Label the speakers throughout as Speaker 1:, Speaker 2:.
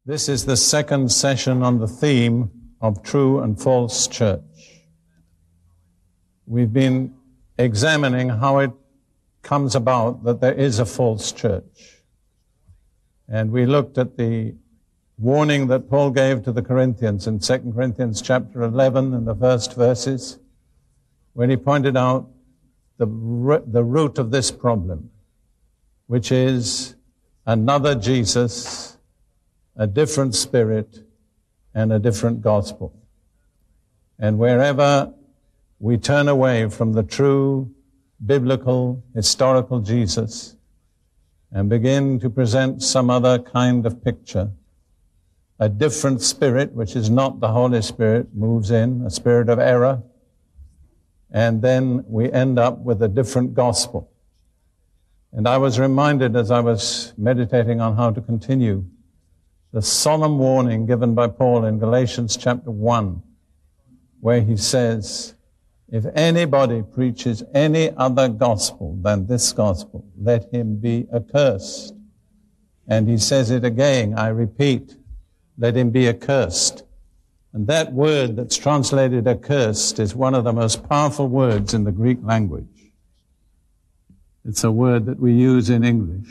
Speaker 1: This is the second session on the theme of true and false church. We've been examining how it comes about that there is a false church. And we looked at the warning that Paul gave to the Corinthians in 2 Corinthians chapter 11 in the first verses, when he pointed out the root of this problem, which is another Jesus, a different spirit, and a different gospel. And wherever we turn away from the true biblical, historical Jesus and begin to present some other kind of picture, a different spirit, which is not the Holy Spirit, moves in, a spirit of error, and then we end up with a different gospel. And I was reminded as I was meditating on how to continue the solemn warning given by Paul in Galatians chapter 1, where he says, if anybody preaches any other gospel than this gospel, let him be accursed. And he says it again, I repeat, let him be accursed. And that word that's translated accursed is one of the most powerful words in the Greek language. It's a word that we use in English.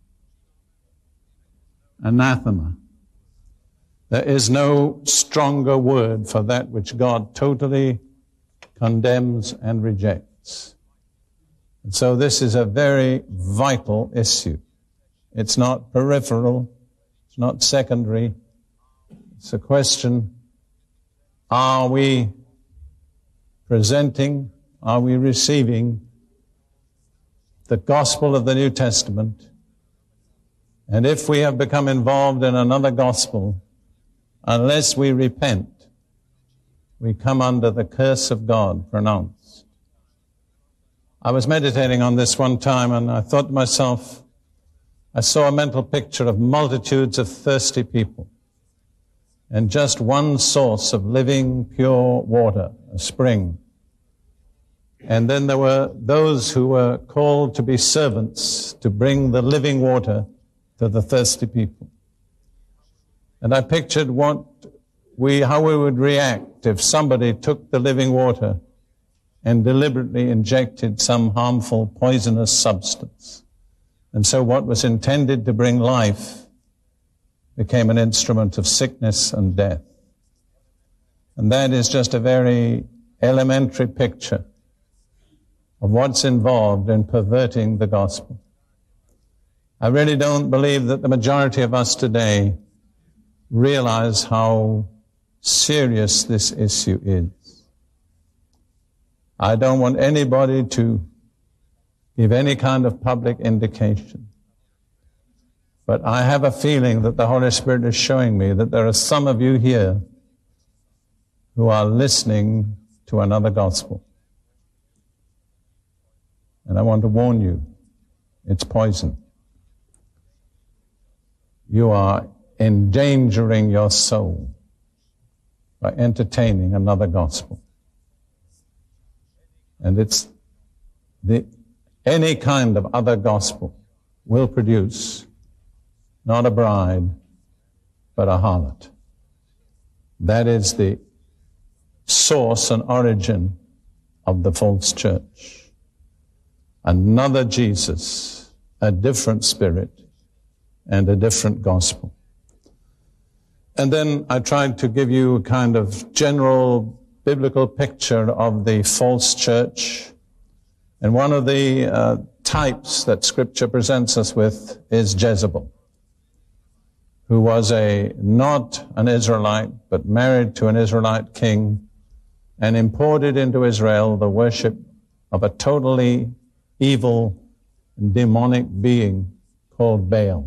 Speaker 1: Anathema. There is no stronger word for that which God totally condemns and rejects. And so this is a very vital issue. It's not peripheral. It's not secondary. It's a question, are we presenting, are we receiving the gospel of the New Testament? And if we have become involved in another gospel, unless we repent, we come under the curse of God pronounced. I was meditating on this one time and I thought to myself, I saw a mental picture of multitudes of thirsty people and just one source of living, pure water, a spring. And then there were those who were called to be servants to bring the living water to the thirsty people. And I pictured how we would react if somebody took the living water and deliberately injected some harmful, poisonous substance. And so what was intended to bring life became an instrument of sickness and death. And that is just a very elementary picture of what's involved in perverting the gospel. I really don't believe that the majority of us today realize how serious this issue is. I don't want anybody to give any kind of public indication. But I have a feeling that the Holy Spirit is showing me that there are some of you here who are listening to another gospel. And I want to warn you, it's poison. You are endangering your soul by entertaining another gospel. And any kind of other gospel will produce not a bride, but a harlot. That is the source and origin of the false church. Another Jesus, a different spirit, and a different gospel. And then I tried to give you a kind of general biblical picture of the false church. And one of the types that Scripture presents us with is Jezebel, who was not an Israelite, but married to an Israelite king and imported into Israel the worship of a totally evil and demonic being called Baal.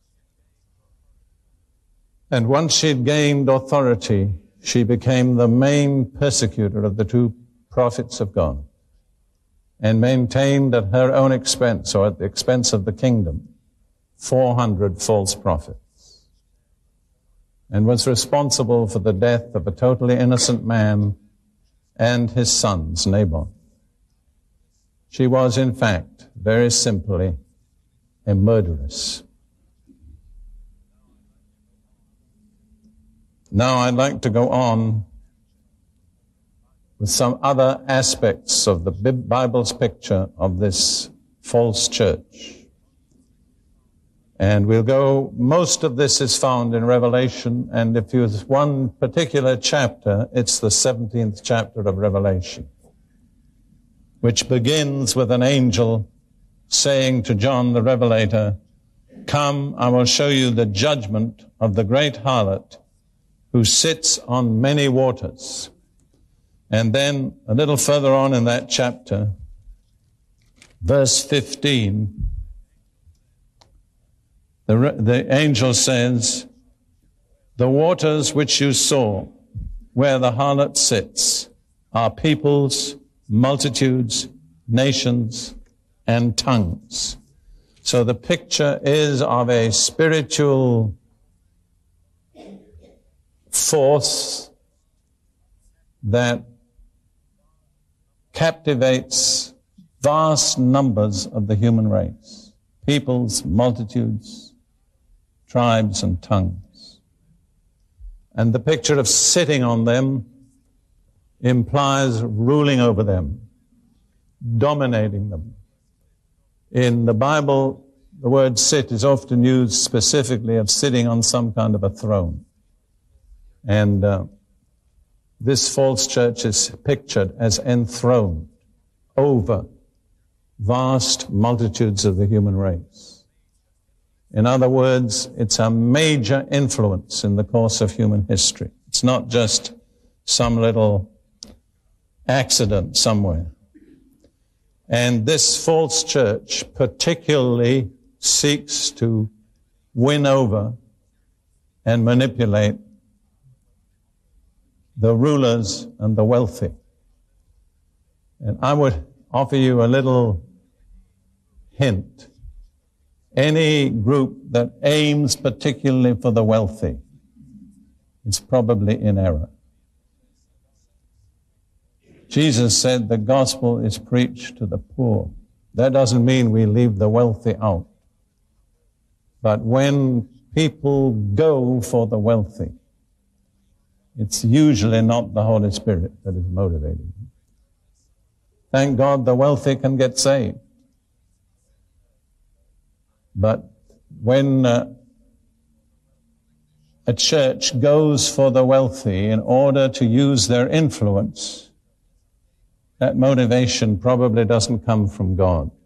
Speaker 1: And once she'd gained authority, she became the main persecutor of the two prophets of God and maintained at her own expense, or at the expense of the kingdom, 400 false prophets, and was responsible for the death of a totally innocent man and his sons, Naboth. She was, in fact, very simply, a murderess. Now I'd like to go on with some other aspects of the Bible's picture of this false church. And most of this is found in Revelation, and if there's one particular chapter, it's the 17th chapter of Revelation, which begins with an angel saying to John the Revelator, "Come, I will show you the judgment of the great harlot who sits on many waters." And then a little further on in that chapter, verse 15, the angel says, "The waters which you saw, where the harlot sits, are peoples, multitudes, nations, and tongues." So the picture is of a spiritual force that captivates vast numbers of the human race, peoples, multitudes, tribes, and tongues. And the picture of sitting on them implies ruling over them, dominating them. In the Bible, the word sit is often used specifically of sitting on some kind of a throne. And this false church is pictured as enthroned over vast multitudes of the human race. In other words, it's a major influence in the course of human history. It's not just some little accident somewhere. And this false church particularly seeks to win over and manipulate the rulers and the wealthy. And I would offer you a little hint. Any group that aims particularly for the wealthy is probably in error. Jesus said the gospel is preached to the poor. That doesn't mean we leave the wealthy out. But when people go for the wealthy, it's usually not the Holy Spirit that is motivating them. Thank God the wealthy can get saved. But when a church goes for the wealthy in order to use their influence, that motivation probably doesn't come from God.